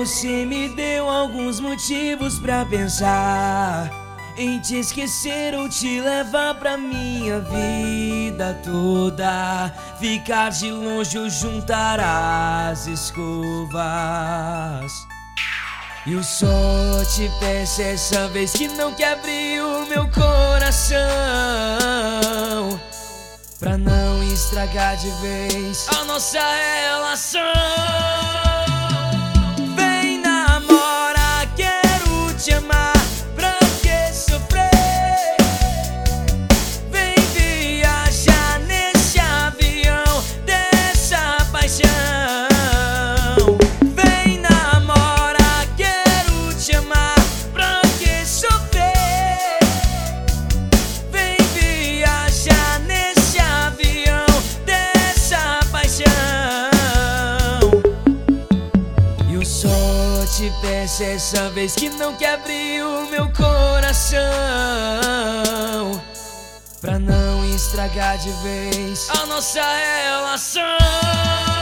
você me deu alguns motivos pra pensar em te esquecer ou te levar pra minha vida toda. Ficar de longe ou juntar as escovas. Eu só te peço essa vez que não quebre o meu coração, pra não estragar de vez a nossa relação. Vem namorar, quero te amar, pra que sofrer? Vem viajar nesse avião dessa paixão. Vem namorar, quero te amar, pra que sofrer? Vem viajar nesse avião dessa paixão. Eu só te peço essa vez que não quebre o meu coração, pra não estragar de vez a nossa relação.